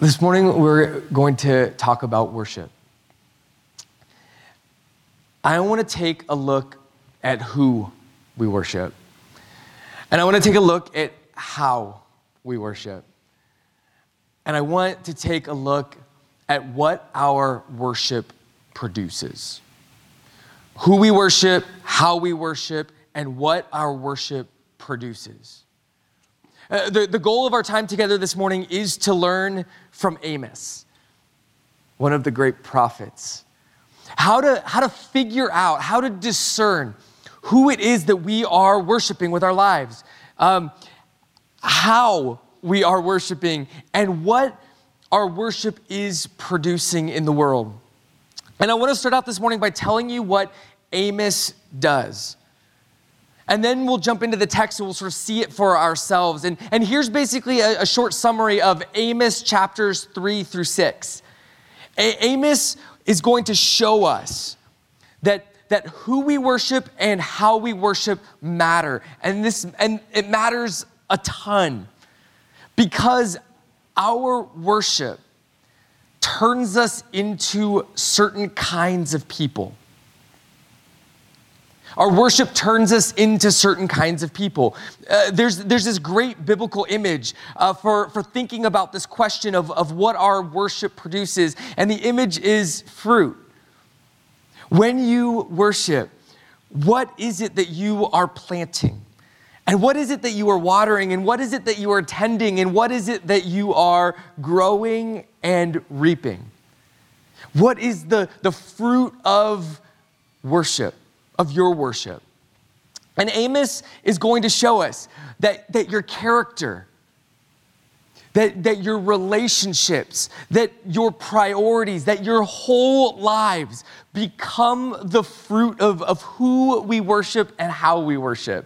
This morning, we're going to talk about worship. I want to take a look at who we worship. And I want to take a look at how we worship. And I want to take a look at what our worship produces. Who we worship, how we worship, and what our worship produces. The goal of our time together this morning is to learn from Amos, one of the great prophets, how to figure out, how to discern who it is that we are worshiping with our lives, how we are worshiping, and what our worship is producing in the world. And I want to start out this morning by telling you what Amos does. And then we'll jump into the text and we'll sort of see it for ourselves. And here's basically a short summary of Amos chapters 3 through 6. Amos is going to show us that who we worship and how we worship matter. And it matters a ton because our worship turns us into certain kinds of people. Our worship turns us into certain kinds of people. There's this great biblical image for thinking about this question of what our worship produces, and the image is fruit. When you worship, what is it that you are planting? And what is it that you are watering? And what is it that you are tending? And what is it that you are growing and reaping? What is the fruit of worship? Of your worship. And Amos is going to show us that your character, that your relationships, that your priorities, that your whole lives become the fruit of who we worship and how we worship.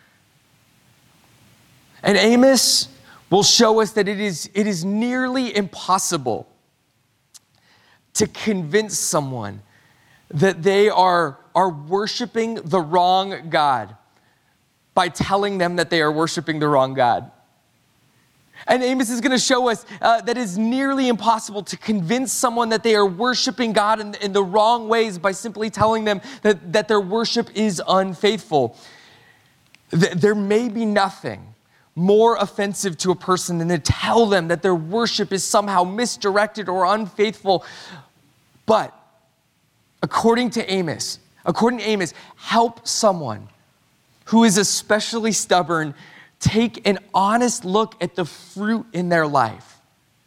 And Amos will show us that it is nearly impossible to convince someone that they are worshiping the wrong God by telling them that they are worshiping the wrong God. And Amos is going to show us that it's nearly impossible to convince someone that they are worshiping God in the wrong ways by simply telling them that their worship is unfaithful. There may be nothing more offensive to a person than to tell them that their worship is somehow misdirected or unfaithful. But according to Amos, help someone who is especially stubborn take an honest look at the fruit in their life.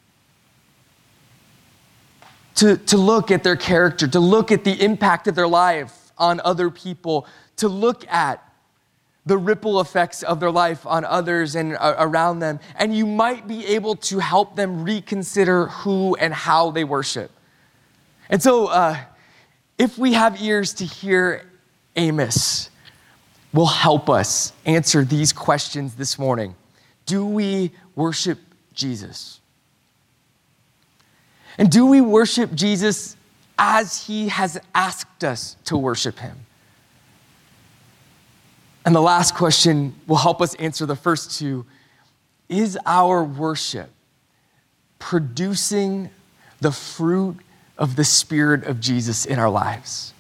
To look at their character, to look at the impact of their life on other people, to look at the ripple effects of their life on others and around them. And you might be able to help them reconsider who and how they worship. And so, if we have ears to hear, Amos will help us answer these questions this morning. Do we worship Jesus? And do we worship Jesus as he has asked us to worship him? And the last question will help us answer the first two. Is our worship producing the fruit of the Spirit of Jesus in our lives?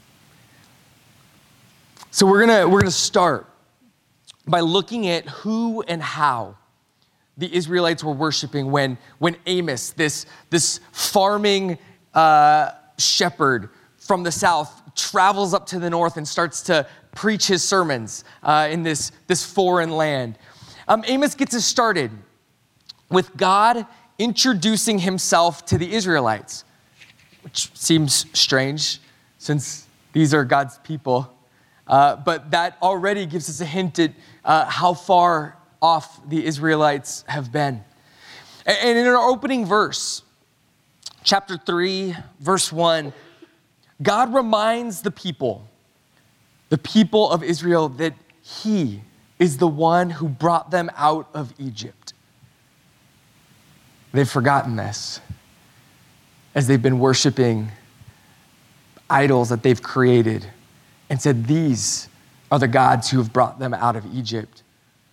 So we're gonna start by looking at who and how the Israelites were worshiping when Amos, this farming shepherd from the south, travels up to the north and starts to preach his sermons in this foreign land. Amos gets us started with God introducing himself to the Israelites, which seems strange since these are God's people. But that already gives us a hint at how far off the Israelites have been. And in our opening verse, chapter 3, verse 1, God reminds the people of Israel, that he is the one who brought them out of Egypt. They've forgotten this as they've been worshiping idols that they've created and said, these are the gods who have brought them out of Egypt.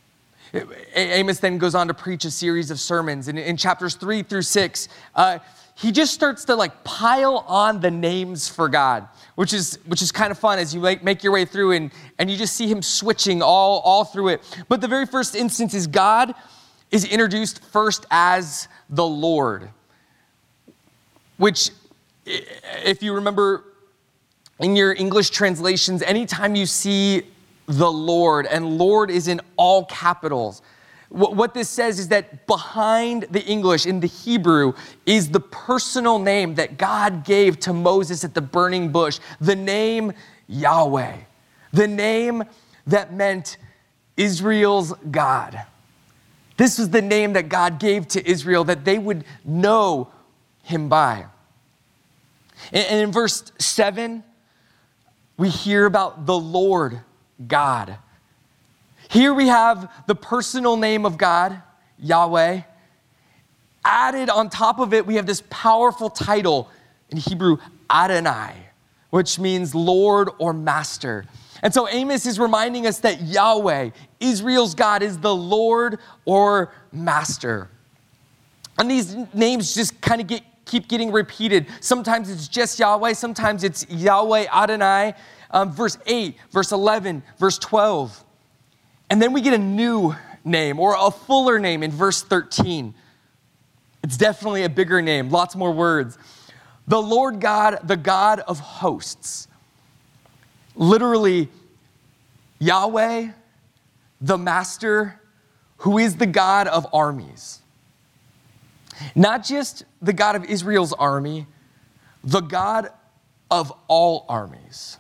Amos then goes on to preach a series of sermons. And in chapters 3 through 6, he just starts to like pile on the names for God, which is kind of fun as you make your way through and you just see him switching all through it. But the very first instance is God is introduced first as the Lord, which, if you remember in your English translations, anytime you see the Lord, and Lord is in all capitals, what this says is that behind the English, in the Hebrew, is the personal name that God gave to Moses at the burning bush, the name Yahweh, the name that meant Israel's God. This was the name that God gave to Israel that they would know him by. And in verse 7, we hear about the Lord God. Here we have the personal name of God, Yahweh. Added on top of it, we have this powerful title in Hebrew, Adonai, which means Lord or Master. And so Amos is reminding us that Yahweh, Israel's God, is the Lord or Master. And these names just kind of keep getting repeated. Sometimes it's just Yahweh, sometimes it's Yahweh Adonai, verse 8, verse 11, verse 12. And then we get a new name or a fuller name in verse 13. It's definitely a bigger name, lots more words. The Lord God, the God of hosts. Literally, Yahweh, the Master, who is the God of armies. Not just the God of Israel's army, the God of all armies.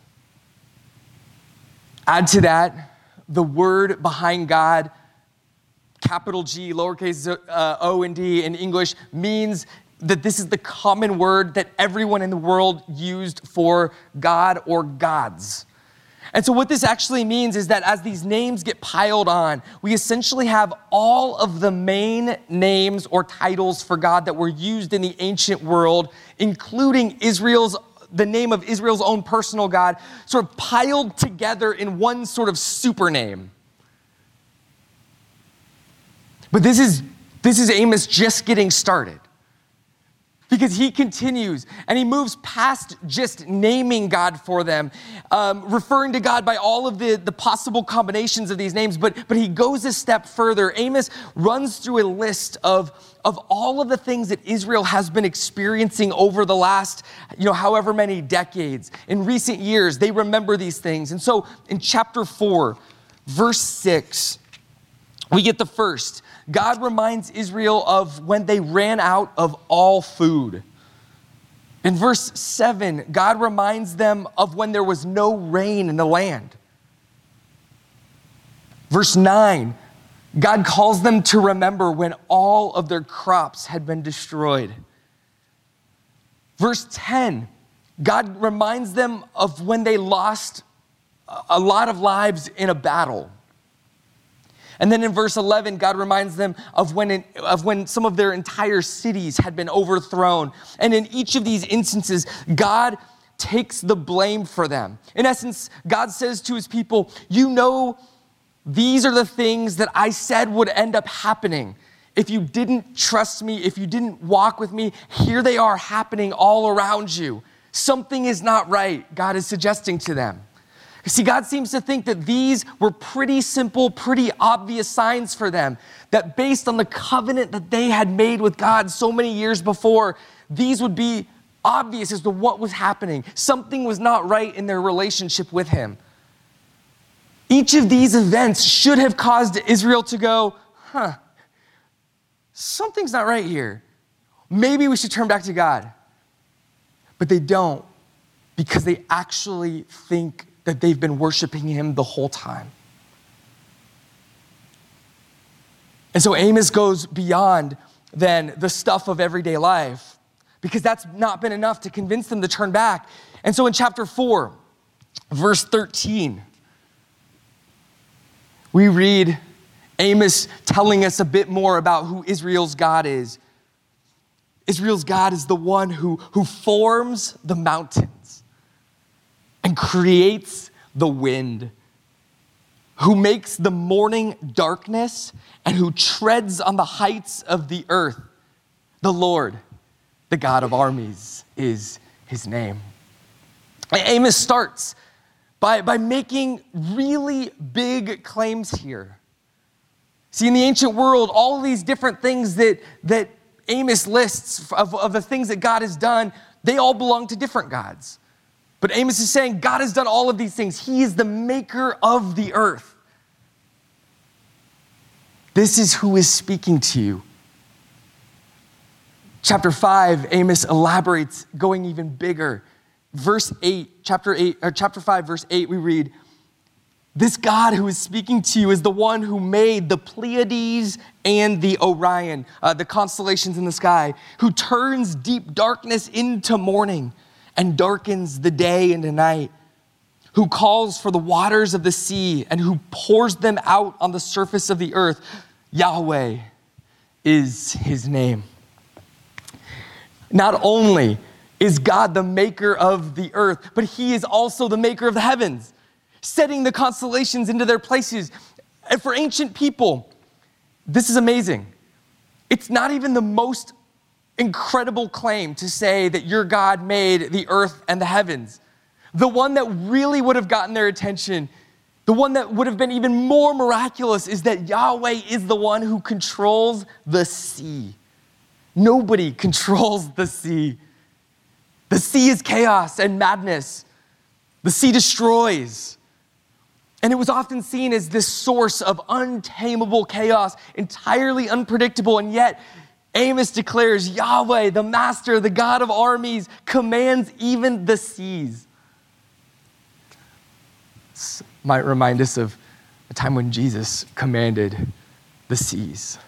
Add to that, the word behind God, capital G, lowercase o and d in English, means that this is the common word that everyone in the world used for God or gods. And so what this actually means is that as these names get piled on, we essentially have all of the main names or titles for God that were used in the ancient world, including the name of Israel's own personal God, sort of piled together in one sort of super name. But this is Amos just getting started. Because he continues and he moves past just naming God for them, referring to God by all of the possible combinations of these names, but he goes a step further. Amos runs through a list of all of the things that Israel has been experiencing over the last, however many decades. In recent years, they remember these things. And so in chapter 4, verse 6, we get the first. God reminds Israel of when they ran out of all food. In verse 7, God reminds them of when there was no rain in the land. Verse 9, God calls them to remember when all of their crops had been destroyed. Verse 10, God reminds them of when they lost a lot of lives in a battle. And then in verse 11, God reminds them of when some of their entire cities had been overthrown. And in each of these instances, God takes the blame for them. In essence, God says to his people, these are the things that I said would end up happening. If you didn't trust me, if you didn't walk with me, here they are happening all around you. Something is not right, God is suggesting to them. See, God seems to think that these were pretty simple, pretty obvious signs for them, that based on the covenant that they had made with God so many years before, these would be obvious as to what was happening. Something was not right in their relationship with him. Each of these events should have caused Israel to go, something's not right here. Maybe we should turn back to God. But they don't, because they actually think that they've been worshiping him the whole time. And so Amos goes beyond then the stuff of everyday life, because that's not been enough to convince them to turn back. And so in chapter 4, verse 13, we read Amos telling us a bit more about who Israel's God is. Israel's God is the one who forms the mountains and creates the wind, who makes the morning darkness and who treads on the heights of the earth. The Lord, the God of armies, is his name. Amos starts by making really big claims here. See, in the ancient world, all of these different things that Amos lists of the things that God has done, they all belong to different gods. But Amos is saying God has done all of these things. He is the maker of the earth. This is who is speaking to you. Chapter 5, Amos elaborates, going even bigger. Chapter 5, verse 8, we read, "This God who is speaking to you is the one who made the Pleiades and the Orion, the constellations in the sky, who turns deep darkness into morning and darkens the day into night, who calls for the waters of the sea and who pours them out on the surface of the earth. Yahweh is his name." Not only is God the maker of the earth, but he is also the maker of the heavens, setting the constellations into their places. And for ancient people, this is amazing. It's not even the most incredible claim to say that your God made the earth and the heavens. The one that really would have gotten their attention, the one that would have been even more miraculous, is that Yahweh is the one who controls the sea. Nobody controls the sea. The sea is chaos and madness. The sea destroys. And it was often seen as this source of untamable chaos, entirely unpredictable, and yet Amos declares Yahweh, the master, the God of armies, commands even the seas. This might remind us of a time when Jesus commanded the seas.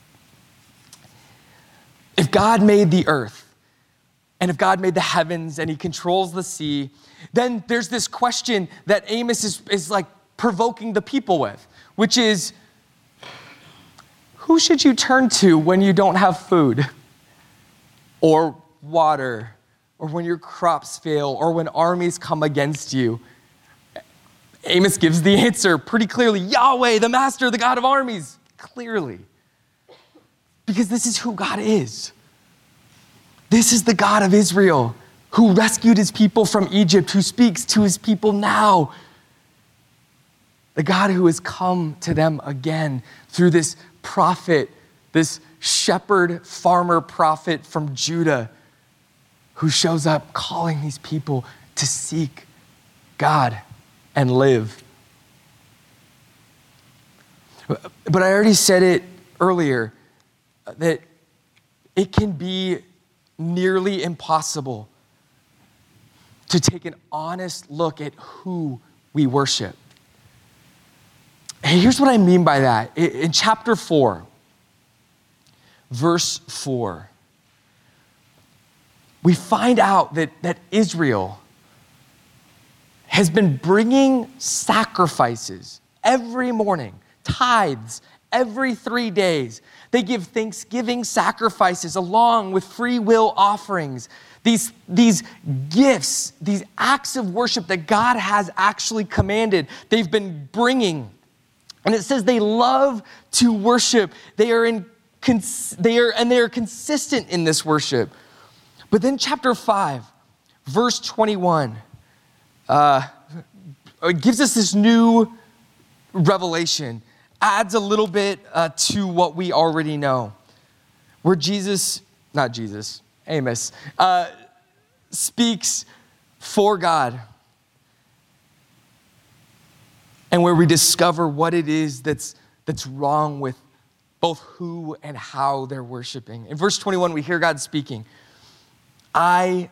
If God made the earth, and if God made the heavens and he controls the sea, then there's this question that Amos is like provoking the people with, which is, who should you turn to when you don't have food or water, or when your crops fail, or when armies come against you? Amos gives the answer pretty clearly: Yahweh, the master, the God of armies, clearly. Because this is who God is. This is the God of Israel who rescued his people from Egypt, who speaks to his people now. The God who has come to them again through this prophet, this shepherd, farmer prophet from Judah, who shows up calling these people to seek God and live. But I already said it earlier, that it can be nearly impossible to take an honest look at who we worship. And here's what I mean by that. In chapter 4, verse 4, we find out that Israel has been bringing sacrifices every morning, tithes every 3 days. They give thanksgiving sacrifices along with free will offerings. These gifts, these acts of worship that God has actually commanded, they've been bringing. And it says they love to worship. They are consistent in this worship. But then chapter 5, verse 21, it gives us this new revelation, adds a little bit to what we already know, where Amos speaks for God, and where we discover what it is that's wrong with both who and how they're worshiping. In verse 21, we hear God speaking, I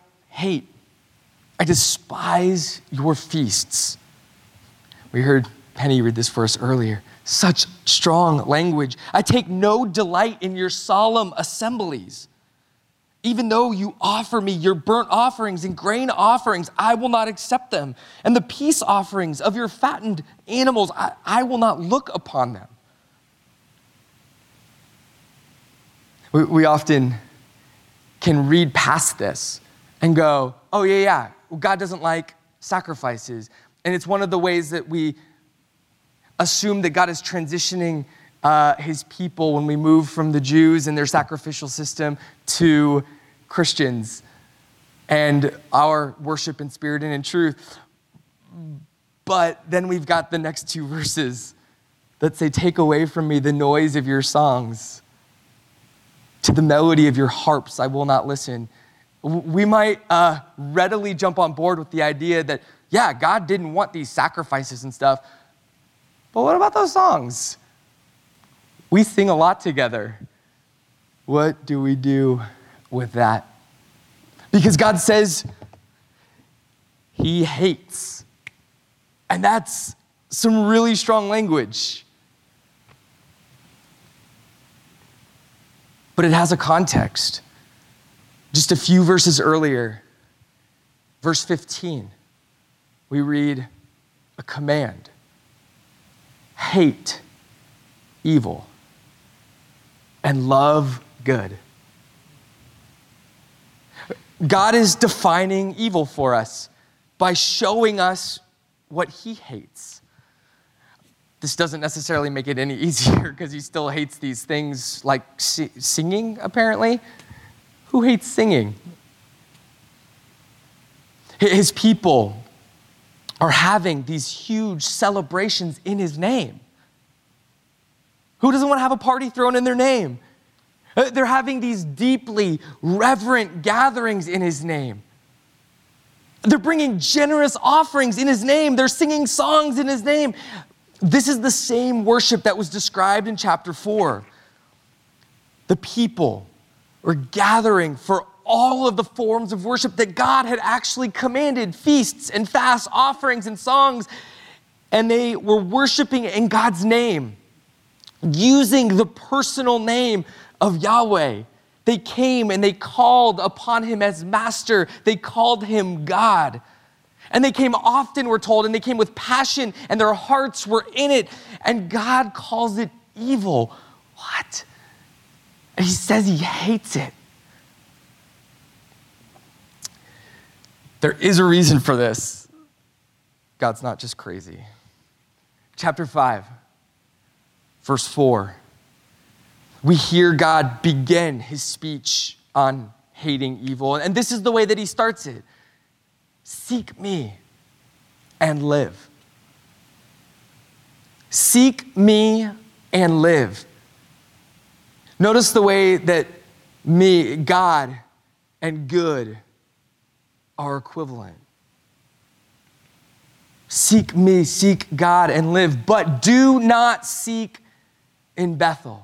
despise your feasts. We heard Penny read this for us earlier. Such strong language. I take no delight in your solemn assemblies. Even though you offer me your burnt offerings and grain offerings, I will not accept them. And the peace offerings of your fattened animals, I will not look upon them. We often can read past this and go, oh yeah, well, God doesn't like sacrifices. And it's one of the ways that we assume that God is transitioning his people when we move from the Jews and their sacrificial system to Christians and our worship in spirit and in truth. But then we've got the next two verses that say, take away from me the noise of your songs. To the melody of your harps, I will not listen. We might readily jump on board with the idea that, yeah, God didn't want these sacrifices and stuff. But what about those songs? We sing a lot together. What do we do with that? Because God says he hates. And that's some really strong language. But it has a context. Just a few verses earlier, verse 15, we read a command. Hate evil and love good. God is defining evil for us by showing us what he hates. This doesn't necessarily make it any easier because he still hates these things like singing, apparently. Who hates singing? His people are having these huge celebrations in his name. Who doesn't want to have a party thrown in their name? They're having these deeply reverent gatherings in his name. They're bringing generous offerings in his name. They're singing songs in his name. This is the same worship that was described in chapter 4. The people were gathering for all of the forms of worship that God had actually commanded, feasts and fasts, offerings and songs, and they were worshiping in God's name, using the personal name of Yahweh. They came and they called upon him as master. They called him God. And they came often, we're told, and they came with passion, and their hearts were in it. And God calls it evil. What? And he says he hates it. There is a reason for this. God's not just crazy. Chapter 5, verse 4. We hear God begin his speech on hating evil. And this is the way that he starts it. Seek me and live. Seek me and live. Notice the way that me, God, and good are equivalent. Seek me, seek God, and live. But do not seek in Bethel.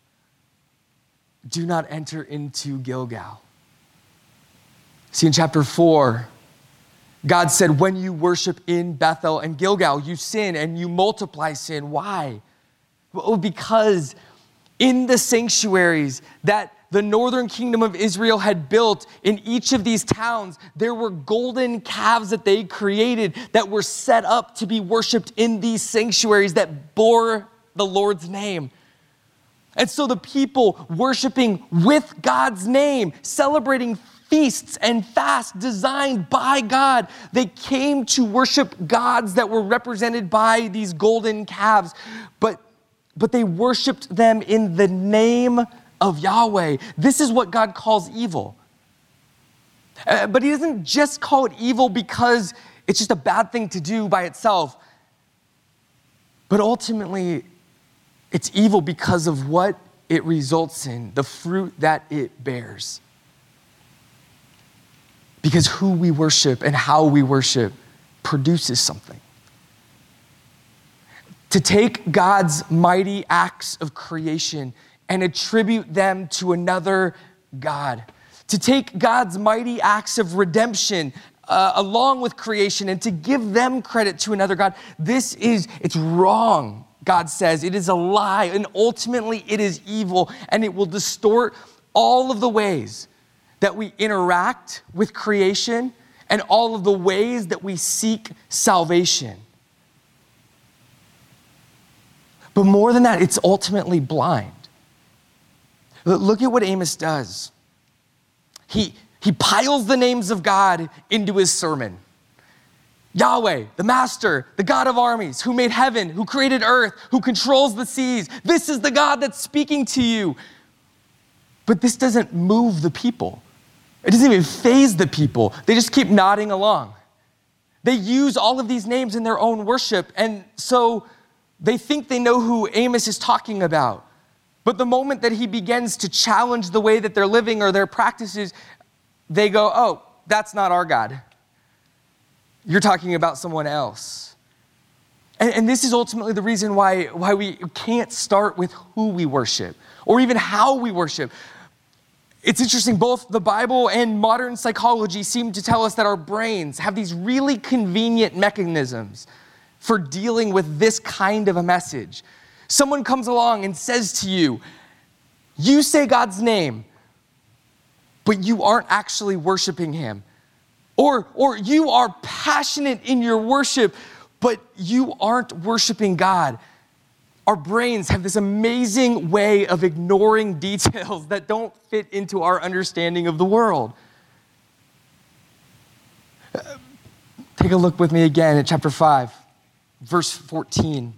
Do not enter into Gilgal. See, in chapter 4, God said, when you worship in Bethel and Gilgal, you sin and you multiply sin. Why? Well, because in the sanctuaries that the northern kingdom of Israel had built in each of these towns, there were golden calves that they created that were set up to be worshiped in these sanctuaries that bore the Lord's name. And so the people worshiping with God's name, celebrating feasts and fasts designed by God, they came to worship gods that were represented by these golden calves, but they worshiped them in the name of Yahweh. This is what God calls evil. But he doesn't just call it evil because it's just a bad thing to do by itself. But ultimately, it's evil because of what it results in, the fruit that it bears. Because who we worship and how we worship produces something. To take God's mighty acts of creation and attribute them to another God. To take God's mighty acts of redemption along with creation and to give them credit to another God. It's wrong, God says. It is a lie, and ultimately it is evil, and it will distort all of the ways that we interact with creation and all of the ways that we seek salvation. But more than that, it's ultimately blind. Look at what Amos does. He piles the names of God into his sermon. Yahweh, the master, the God of armies, who made heaven, who created earth, who controls the seas. This is the God that's speaking to you. But this doesn't move the people. It doesn't even faze the people. They just keep nodding along. They use all of these names in their own worship, and so they think they know who Amos is talking about. But the moment that he begins to challenge the way that they're living or their practices, they go, oh, that's not our God. You're talking about someone else. And this is ultimately the reason why we can't start with who we worship or even how we worship. It's interesting, both the Bible and modern psychology seem to tell us that our brains have these really convenient mechanisms for dealing with this kind of a message. Someone comes along and says to you, you say God's name, but you aren't actually worshiping him. Or you are passionate in your worship, but you aren't worshiping God. Our brains have this amazing way of ignoring details that don't fit into our understanding of the world. Take a look with me again at chapter 5, verse 14.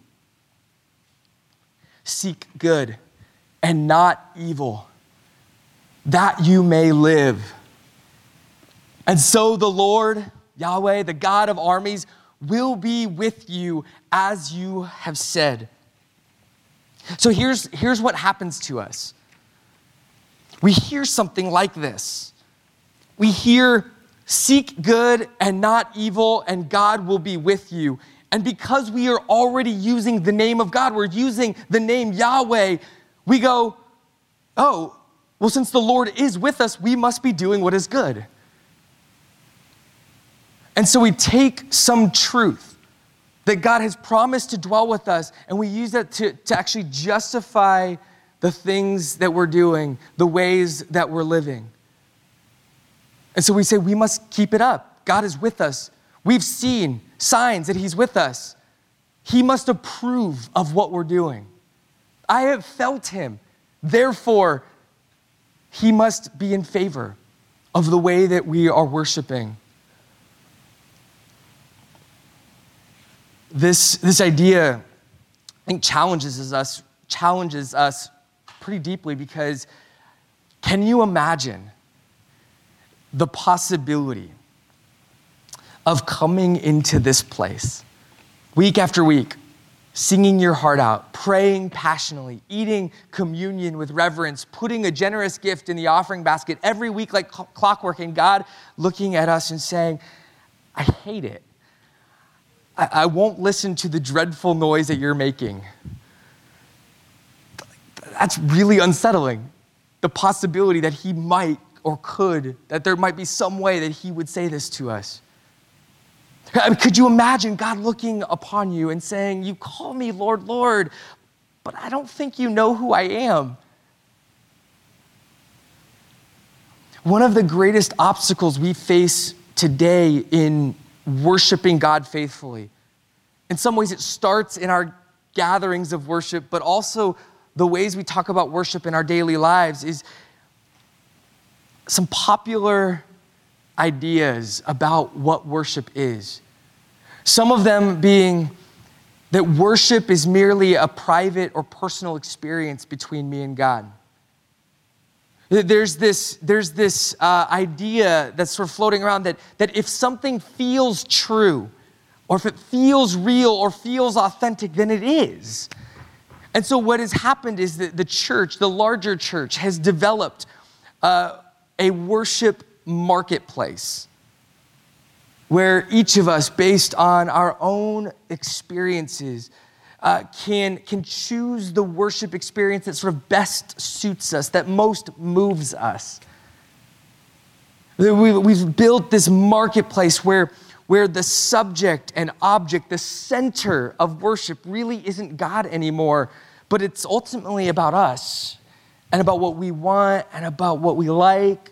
Seek good and not evil, that you may live. And so the Lord, Yahweh, the God of armies, will be with you as you have said. So here's what happens to us. We hear something like this. We hear, seek good and not evil, and God will be with you. And because we are already using the name of God, we're using the name Yahweh, we go, oh, well, since the Lord is with us, we must be doing what is good. And so we take some truth that God has promised to dwell with us, and we use that to actually justify the things that we're doing, the ways that we're living. And so we say we must keep it up. God is with us. We've seen signs that he's with us. He must approve of what we're doing. I have felt him. Therefore, he must be in favor of the way that we are worshiping. This idea, I think, challenges us pretty deeply, because can you imagine the possibility of coming into this place week after week, singing your heart out, praying passionately, eating communion with reverence, putting a generous gift in the offering basket every week like clockwork, and God looking at us and saying, I hate it. I won't listen to the dreadful noise that you're making. That's really unsettling. The possibility that he might or could, that there might be some way that he would say this to us. Could you imagine God looking upon you and saying, you call me Lord, Lord, but I don't think you know who I am. One of the greatest obstacles we face today in worshiping God faithfully, in some ways it starts in our gatherings of worship, but also the ways we talk about worship in our daily lives, is some popular ideas about what worship is. Some of them being that worship is merely a private or personal experience between me and God. There's this idea that's sort of floating around that if something feels true, or if it feels real or feels authentic, then it is. And so what has happened is that the church, the larger church, has developed a worship marketplace where each of us, based on our own experiences, can choose the worship experience that sort of best suits us, that most moves us. We've built this marketplace where the subject and object, the center of worship, really isn't God anymore, but it's ultimately about us and about what we want and about what we like.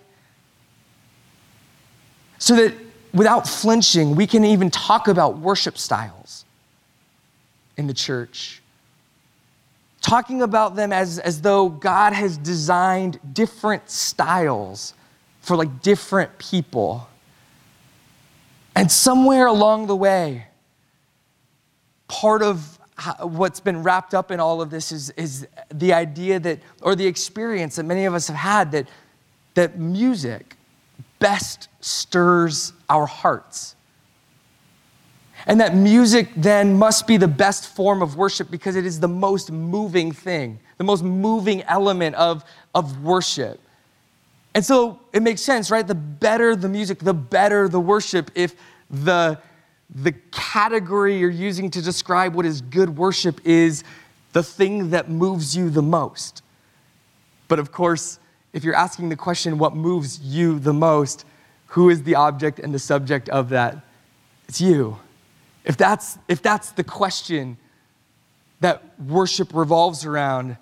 So that without flinching, we can even talk about worship styles in the church. Talking about them as though God has designed different styles for like different people. And somewhere along the way, part of what's been wrapped up in all of this is the idea that, or the experience that many of us have had, that music best stirs our hearts. And that music then must be the best form of worship because it is the most moving thing, the most moving element of worship. And so it makes sense, right? The better the music, the better the worship. If the category you're using to describe what is good worship is the thing that moves you the most. But of course, if you're asking the question, what moves you the most, who is the object and the subject of that? It's you. If that's the question that worship revolves around,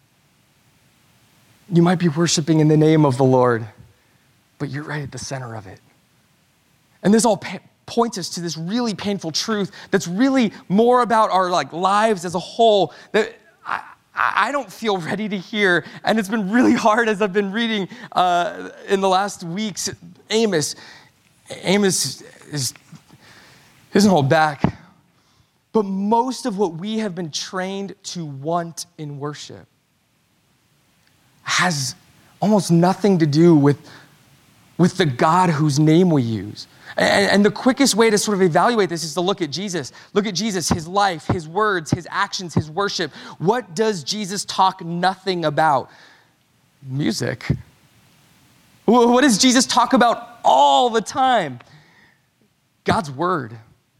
you might be worshiping in the name of the Lord, but you're right at the center of it. And this all points us to this really painful truth that's really more about our lives as a whole that I don't feel ready to hear. And it's been really hard as I've been reading in the last weeks. Amos doesn't hold back. But most of what we have been trained to want in worship has almost nothing to do with the God whose name we use. And the quickest way to sort of evaluate this is to look at Jesus. Look at Jesus, his life, his words, his actions, his worship. What does Jesus talk nothing about? Music. What does Jesus talk about all the time? God's word.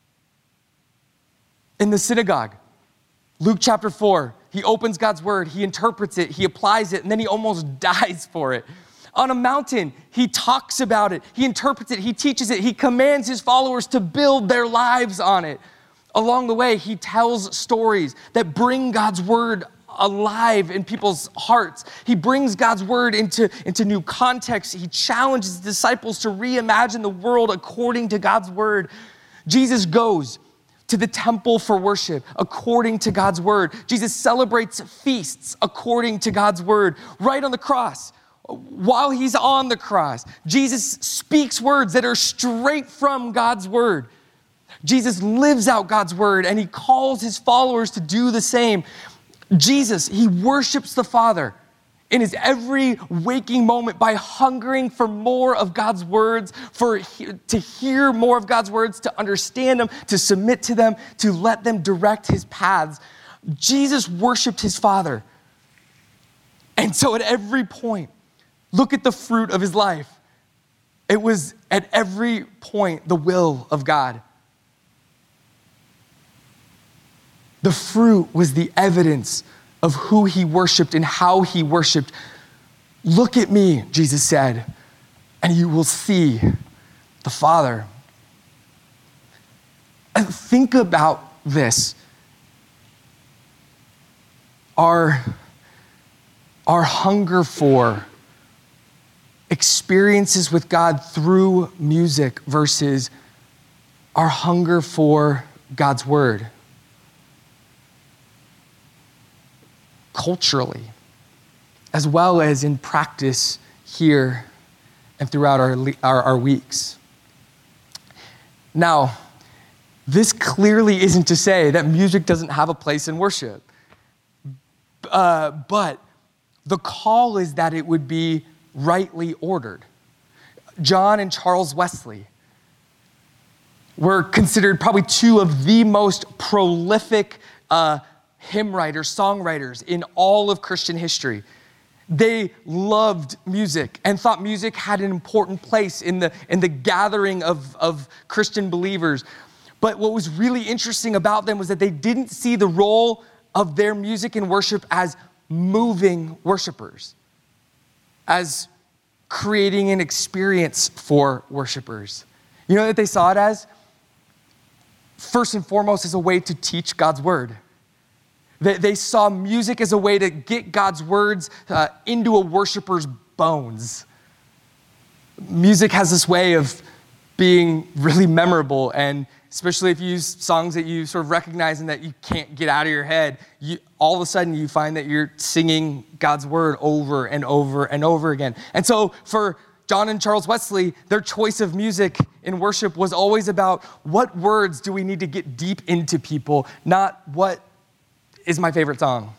In the synagogue, Luke chapter 4, he opens God's word, he interprets it, he applies it, and then he almost dies for it. On a mountain, he talks about it, he interprets it, he teaches it, he commands his followers to build their lives on it. Along the way, he tells stories that bring God's word alive in people's hearts. He brings God's word into new contexts. He challenges disciples to reimagine the world according to God's word. Jesus goes to the temple for worship according to God's word. Jesus celebrates feasts according to God's word. Right on the cross, while he's on the cross, Jesus speaks words that are straight from God's word. Jesus lives out God's word and he calls his followers to do the same. Jesus, he worships the Father in his every waking moment by hungering for more of God's words, to hear more of God's words, to understand them, to submit to them, to let them direct his paths. Jesus worshiped his Father. And so at every point, look at the fruit of his life. It was at every point the will of God. The fruit was the evidence of who he worshiped and how he worshiped. Look at me, Jesus said, and you will see the Father. And think about this. Our hunger for experiences with God through music versus our hunger for God's word. Culturally, as well as in practice here and throughout our weeks. Now, this clearly isn't to say that music doesn't have a place in worship, but the call is that it would be rightly ordered. John and Charles Wesley were considered probably two of the most prolific hymn writers, songwriters in all of Christian history. They loved music and thought music had an important place in the gathering of Christian believers. But what was really interesting about them was that they didn't see the role of their music in worship as moving worshipers, as creating an experience for worshipers. You know what they saw it as? First and foremost, as a way to teach God's word. They saw music as a way to get God's words into a worshiper's bones. Music has this way of being really memorable, and especially if you use songs that you sort of recognize and that you can't get out of your head, all of a sudden you find that you're singing God's word over and over and over again. And so for John and Charles Wesley, their choice of music in worship was always about what words do we need to get deep into people, not what is my favorite song.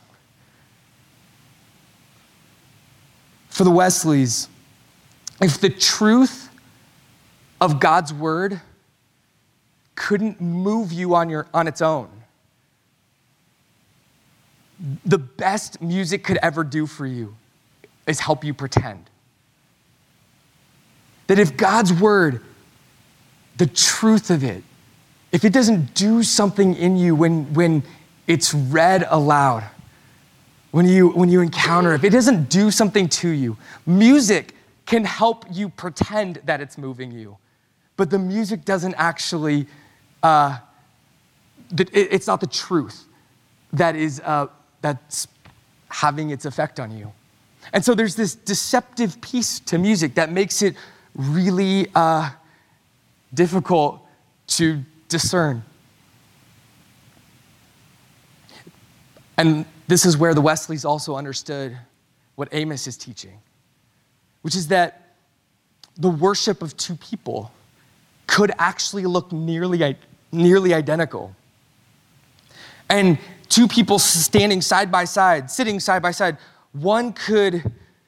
For the Wesleys, if the truth of God's word couldn't move you on its own, the best music could ever do for you is help you pretend. That if God's word, the truth of it, if it doesn't do something in you when it's read aloud, when you encounter it, if it doesn't do something to you, music can help you pretend that it's moving you. But the music doesn't actually, it's not the truth that's having its effect on you. And so there's this deceptive piece to music that makes it really difficult to discern. And this is where the Wesleys also understood what Amos is teaching, which is that the worship of two people could actually look nearly identical. And two people standing side by side, sitting side by side, one could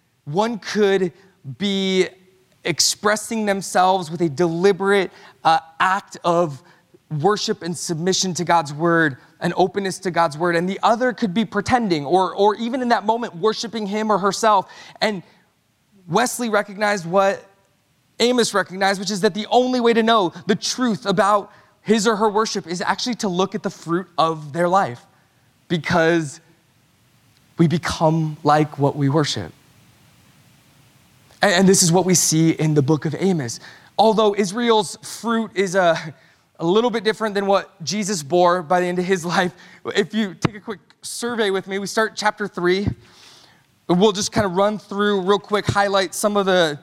be expressing themselves with a deliberate act of worship and submission to God's word, an openness to God's word, and the other could be pretending or even in that moment worshiping him or herself. And Wesley recognized what Amos recognized, which is that the only way to know the truth about his or her worship is actually to look at the fruit of their life, because we become like what we worship. And this is what we see in the book of Amos. Although Israel's fruit is a little bit different than what Jesus bore by the end of his life, if you take a quick survey with me, we start chapter 3. We'll just kind of run through real quick, highlight some of the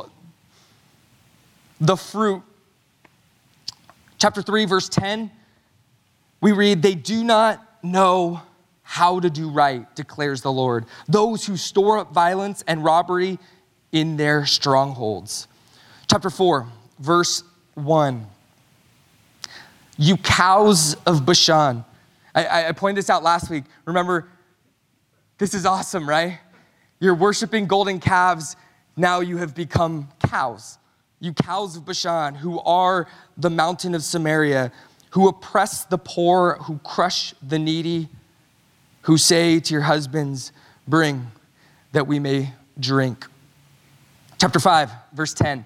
fruit. Chapter 3, verse 10, we read, "They do not know how to do right, declares the Lord. Those who store up violence and robbery in their strongholds." Chapter 4, verse 1. "You cows of Bashan." I pointed this out last week. Remember, this is awesome, right? You're worshiping golden calves. Now you have become cows. "You cows of Bashan, who are the mountain of Samaria, who oppress the poor, who crush the needy, who say to your husbands, 'Bring, that we may drink.'" Chapter 5, verse 10.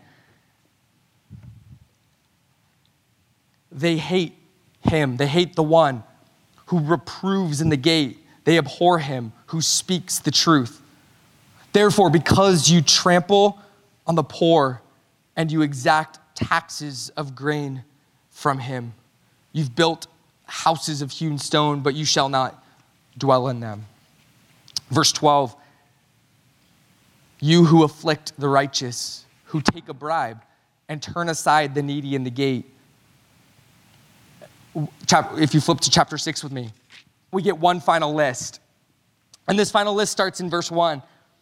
"They hate him, they hate the one who reproves in the gate. They abhor him who speaks the truth. Therefore, because you trample on the poor and you exact taxes of grain from him, you've built houses of hewn stone, but you shall not dwell in them." Verse 12. "You who afflict the righteous, who take a bribe and turn aside the needy in the gate." If you flip to chapter 6 with me, we get one final list. And this final list starts in verse 1.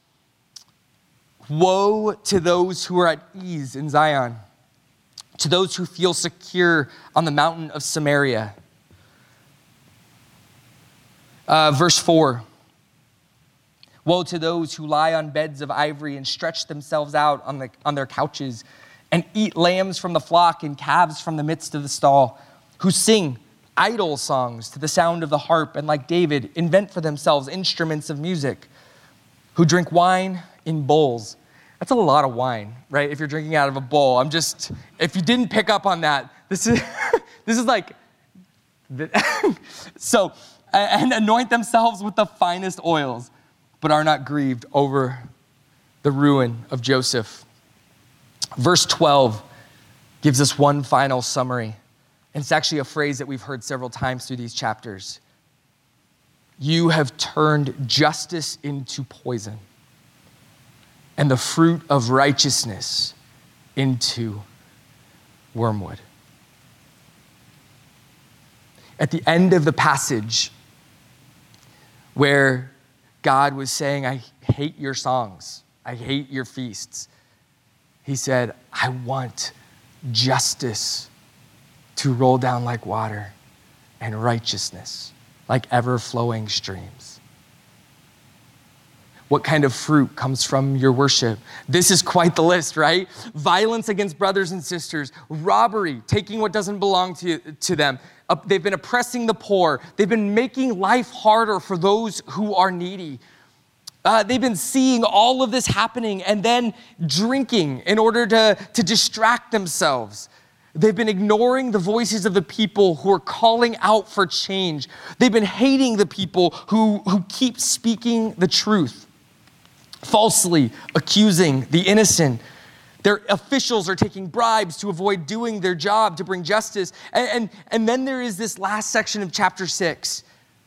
"Woe to those who are at ease in Zion, to those who feel secure on the mountain of Samaria." Verse 4. "Woe to those who lie on beds of ivory and stretch themselves out on their couches and eat lambs from the flock and calves from the midst of the stall, who sing idle songs to the sound of the harp and, like David, invent for themselves instruments of music, who drink wine in bowls." That's a lot of wine, right? If you're drinking out of a bowl. If you didn't pick up on that, this is like, so, "and anoint themselves with the finest oils, but are not grieved over the ruin of Joseph." Verse 12 gives us one final summary. And it's actually a phrase that we've heard several times through these chapters. "You have turned justice into poison, and the fruit of righteousness into wormwood." At the end of the passage where God was saying, "I hate your songs, I hate your feasts," He said, I want justice to roll down like water and righteousness like ever-flowing streams. What kind of fruit comes from your worship? This is quite the list, right? Violence against brothers and sisters, robbery, taking what doesn't belong to them. They've been oppressing the poor. They've been making life harder for those who are needy. They've been seeing all of this happening and then drinking in order to distract themselves. They've been ignoring the voices of the people who are calling out for change. They've been hating the people who keep speaking the truth, falsely accusing the innocent. Their officials are taking bribes to avoid doing their job to bring justice. And then there is this last section of chapter 6.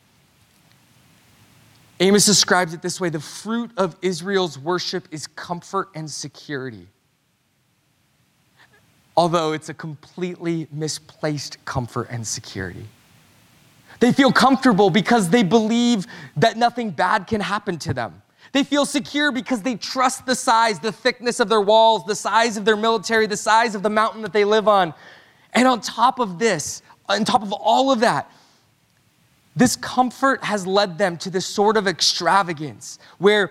Amos describes it this way: the fruit of Israel's worship is comfort and security. Although it's a completely misplaced comfort and security. They feel comfortable because they believe that nothing bad can happen to them. They feel secure because they trust the size, the thickness of their walls, the size of their military, the size of the mountain that they live on. And on top of this, on top of all of that, this comfort has led them to this sort of extravagance where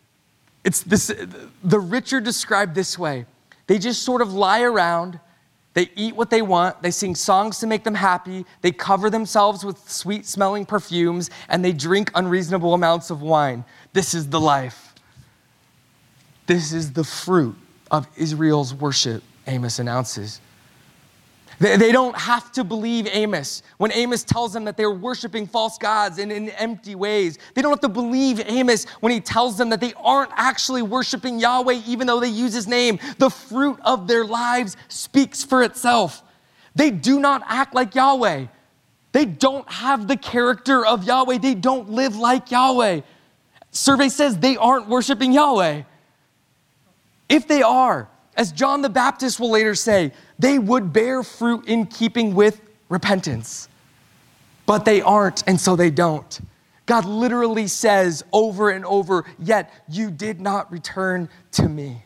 the rich are described this way. They just sort of lie around, they eat what they want, they sing songs to make them happy, they cover themselves with sweet-smelling perfumes, and they drink unreasonable amounts of wine. This is the life. This is the fruit of Israel's worship, Amos announces. They don't have to believe Amos when Amos tells them that they're worshiping false gods in empty ways. They don't have to believe Amos when he tells them that they aren't actually worshiping Yahweh even though they use his name. The fruit of their lives speaks for itself. They do not act like Yahweh. They don't have the character of Yahweh. They don't live like Yahweh. Survey says they aren't worshiping Yahweh. If they are, as John the Baptist will later say, they would bear fruit in keeping with repentance. But they aren't, and so they don't. God literally says over and over, yet you did not return to me.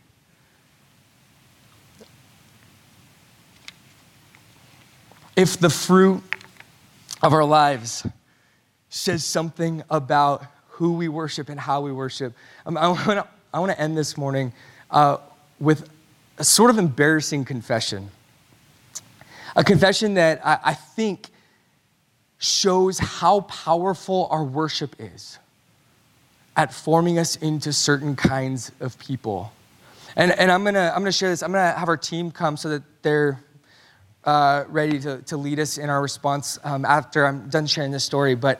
If the fruit of our lives says something about who we worship and how we worship, I want to end this morning with a sort of embarrassing confession. A confession that I think shows how powerful our worship is at forming us into certain kinds of people. And I'm gonna share this. I'm gonna have our team come so that they're ready to lead us in our response after I'm done sharing this story. But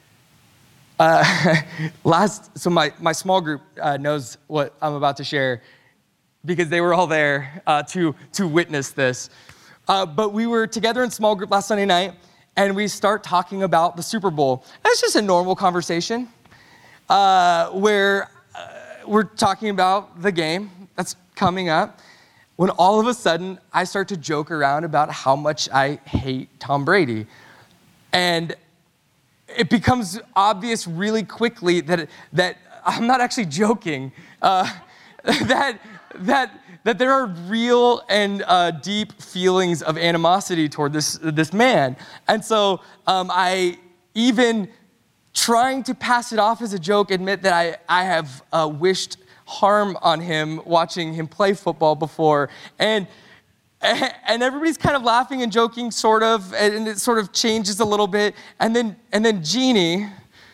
so my small group knows what I'm about to share because they were all there to witness this. But we were together in small group last Sunday night, and we start talking about the Super Bowl. And it's just a normal conversation where we're talking about the game that's coming up, when all of a sudden I start to joke around about how much I hate Tom Brady. And it becomes obvious really quickly that I'm not actually joking, that there are real and deep feelings of animosity toward this man. And so I, even trying to pass it off as a joke, admit that I have wished harm on him watching him play football before. And everybody's kind of laughing and joking, sort of, and it sort of changes a little bit. And then Jeannie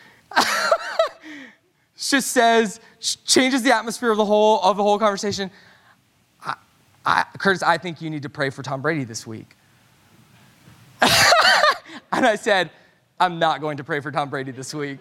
just changes the atmosphere of the whole conversation. Curtis, I think you need to pray for Tom Brady this week. And I said, I'm not going to pray for Tom Brady this week.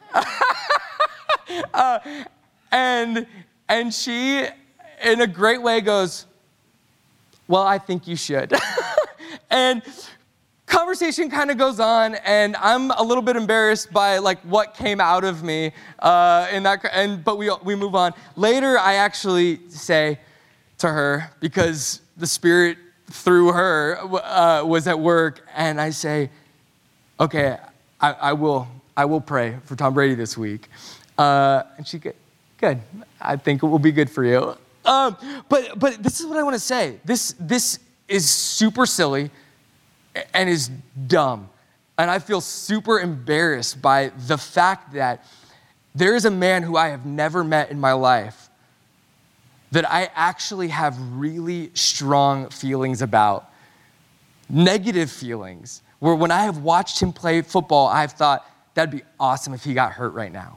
And she, in a great way, goes, well, I think you should. And conversation kind of goes on, and I'm a little bit embarrassed by what came out of me but we move on. Later, I actually say to her, because the Spirit through her was at work, and I say, okay, I will pray for Tom Brady this week. And she, good. I think it will be good for you. But this is what I want to say. This is super silly and is dumb. And I feel super embarrassed by the fact that there is a man who I have never met in my life that I actually have really strong feelings about, negative feelings, where when I have watched him play football, I've thought, that'd be awesome if he got hurt right now.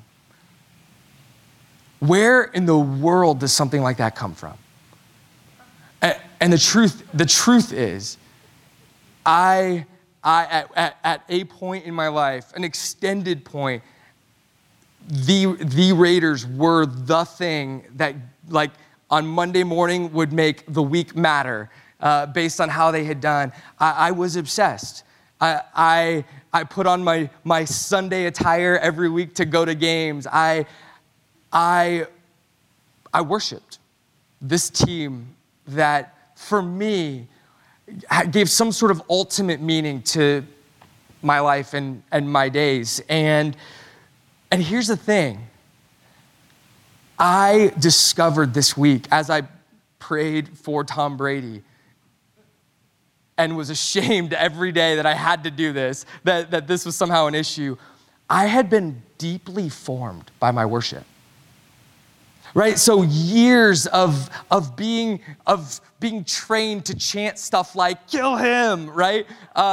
Where in the world does something like that come from? And the truth is, I at a point in my life, an extended point, the Raiders were the thing that, like, on Monday morning would make the week matter based on how they had done. I was obsessed. I put on my Sunday attire every week to go to games. I worshiped this team that, for me, gave some sort of ultimate meaning to my life and my days. And here's the thing. I discovered this week, as I prayed for Tom Brady and was ashamed every day that I had to do this, that this was somehow an issue, I had been deeply formed by my worship. Right? So years of being trained to chant stuff like, kill him, right?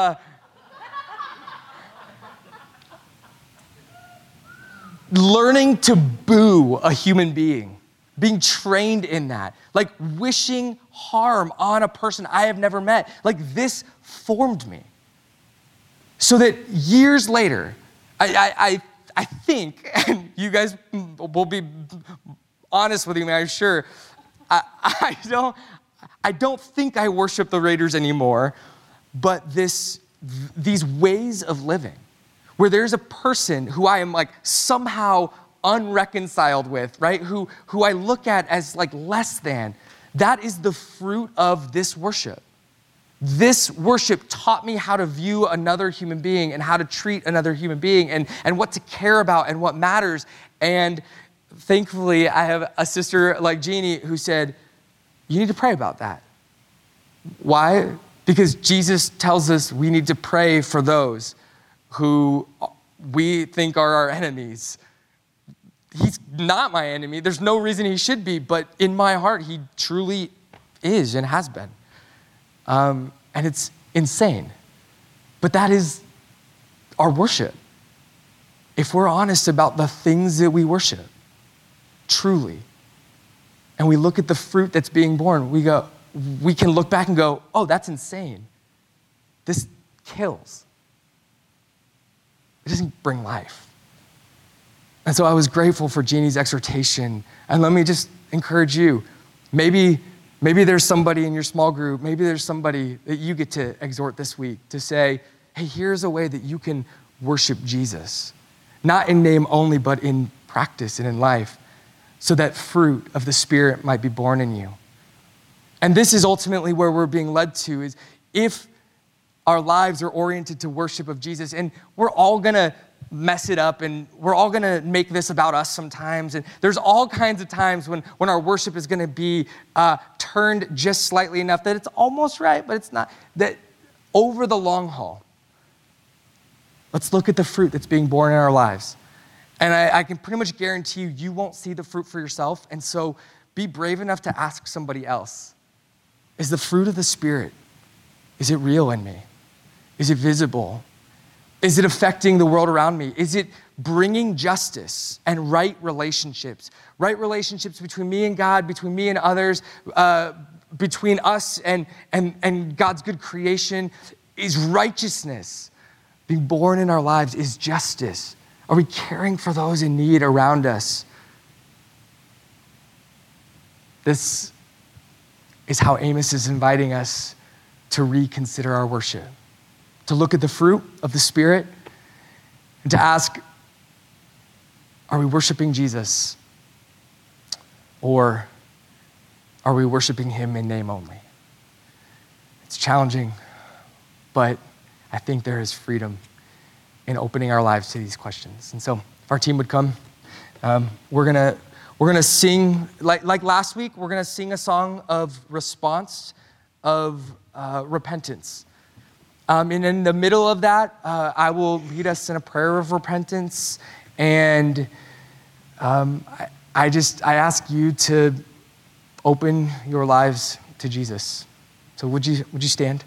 Learning to boo a human being, being trained in that, like wishing harm on a person I have never met. Like, this formed me. So that years later, I think, and you guys will be honest with me, I'm sure, I don't think I worship the Raiders anymore, but these ways of living, where there's a person who I am like somehow unreconciled with, right? Who I look at as like less than. That is the fruit of this worship. This worship taught me how to view another human being and how to treat another human being and what to care about and what matters. And thankfully, I have a sister like Jeannie who said, you need to pray about that. Why? Because Jesus tells us we need to pray for those who we think are our enemies. He's not my enemy. There's no reason he should be, but in my heart, he truly is and has been. And it's insane. But that is our worship. If we're honest about the things that we worship, truly, and we look at the fruit that's being born, we can look back and go, oh, that's insane. This kills. It doesn't bring life. And so I was grateful for Jeannie's exhortation. And let me just encourage you. Maybe there's somebody in your small group, maybe there's somebody that you get to exhort this week to say, hey, here's a way that you can worship Jesus. Not in name only, but in practice and in life, so that fruit of the Spirit might be born in you. And this is ultimately where we're being led to, is if our lives are oriented to worship of Jesus, and we're all gonna mess it up, and we're all gonna make this about us sometimes, and there's all kinds of times when our worship is gonna be turned just slightly enough that it's almost right, but it's not. That over the long haul, let's look at the fruit that's being born in our lives. And I can pretty much guarantee you won't see the fruit for yourself, and so be brave enough to ask somebody else, is the fruit of the Spirit, is it real in me? Is it visible? Is it affecting the world around me? Is it bringing justice and right relationships between me and God, between me and others, between us and God's good creation? Is righteousness being born in our lives? Is justice? Are we caring for those in need around us? This is how Amos is inviting us to reconsider our worship, to look at the fruit of the Spirit and to ask, are we worshiping Jesus, or are we worshiping him in name only? It's challenging, but I think there is freedom in opening our lives to these questions. And so if our team would come, we're We're going to sing, like last week, we're going to sing a song of response, of repentance. And in the middle of that, I will lead us in a prayer of repentance. And I ask you to open your lives to Jesus. So would you stand?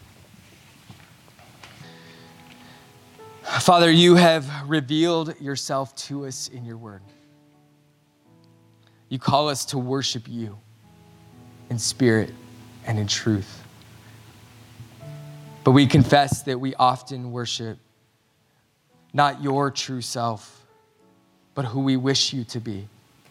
Father, you have revealed yourself to us in your word. You call us to worship you in spirit and in truth. But we confess that we often worship not your true self, but who we wish you to be.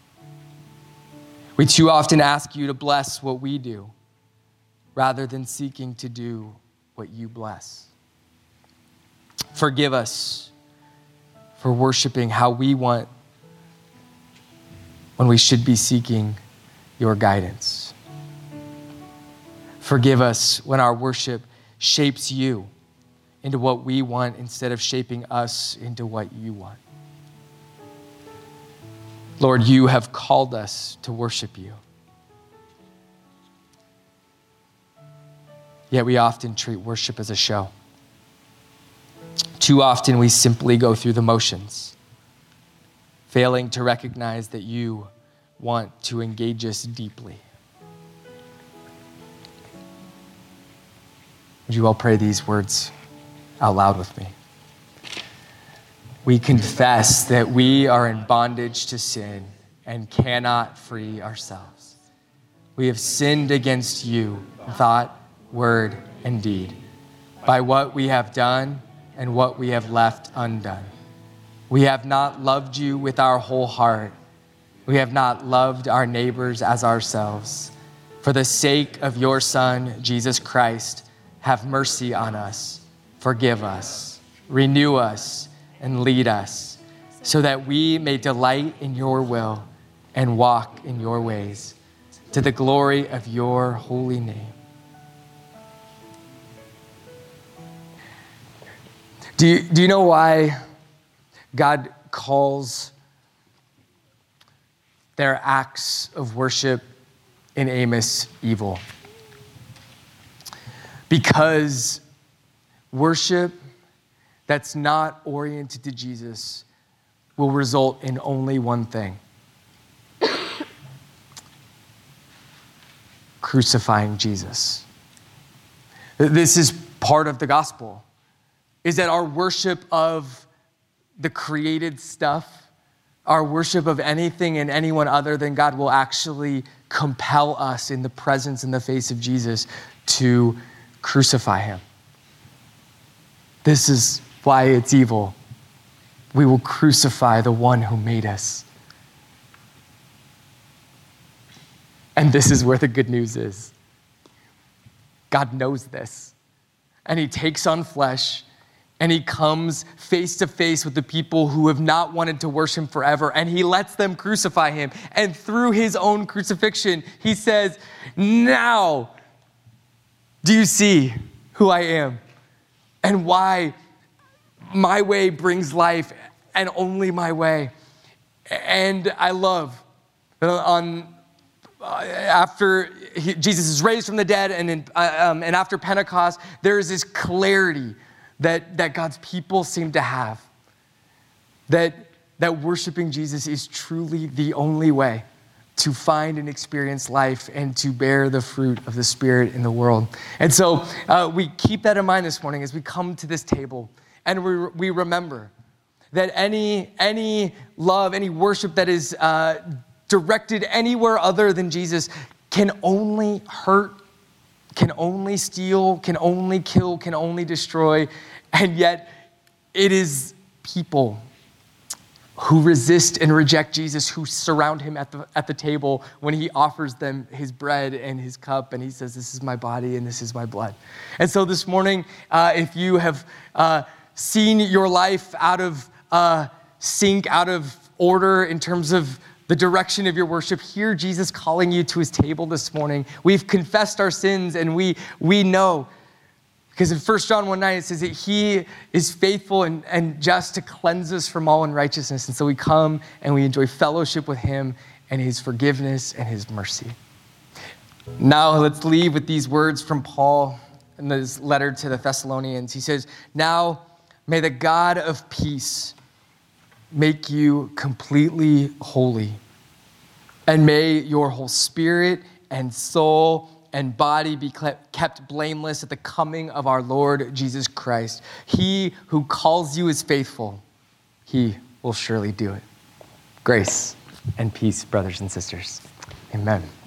We too often ask you to bless what we do rather than seeking to do what you bless. Forgive us for worshiping how we want when we should be seeking your guidance. Forgive us when our worship shapes you into what we want instead of shaping us into what you want. Lord, you have called us to worship you. Yet we often treat worship as a show. Too often we simply go through the motions, failing to recognize that you want to engage us deeply. Would you all pray these words out loud with me? We confess that we are in bondage to sin and cannot free ourselves. We have sinned against you in thought, word, and deed, by what we have done and what we have left undone. We have not loved you with our whole heart. We have not loved our neighbors as ourselves. For the sake of your Son, Jesus Christ, have mercy on us, forgive us, renew us, and lead us, so that we may delight in your will and walk in your ways, to the glory of your holy name. Do you know why God calls their acts of worship in Amos evil? Because worship that's not oriented to Jesus will result in only one thing: crucifying Jesus. This is part of the gospel, is that our worship of the created stuff, our worship of anything and anyone other than God will actually compel us in the presence and the face of Jesus to crucify him. This is why it's evil. We will crucify the one who made us. And this is where the good news is. God knows this. And he takes on flesh and he comes face to face with the people who have not wanted to worship him forever, and he lets them crucify him. And through his own crucifixion, he says, now do you see who I am and why my way brings life and only my way? And I love that after Jesus is raised from the dead and after Pentecost, there is this clarity that God's people seem to have, that worshiping Jesus is truly the only way to find and experience life and to bear the fruit of the Spirit in the world. And so we keep that in mind this morning as we come to this table, and we remember that any love, any worship that is directed anywhere other than Jesus can only hurt, can only steal, can only kill, can only destroy. And yet it is people who resist and reject Jesus who surround him at the table when he offers them his bread and his cup, and he says, this is my body and this is my blood. And so this morning, if you have seen your life out of sync, out of order in terms of the direction of your worship, hear Jesus calling you to his table this morning. We've confessed our sins, and we know, because in 1 John 1:9, it says that he is faithful and just to cleanse us from all unrighteousness. And so we come and we enjoy fellowship with him, and his forgiveness and his mercy. Now let's leave with these words from Paul in this letter to the Thessalonians. He says, now may the God of peace make you completely holy, and may your whole spirit and soul and body be kept blameless at the coming of our Lord Jesus Christ. He who calls you is faithful. He will surely do it. Grace and peace, brothers and sisters. Amen.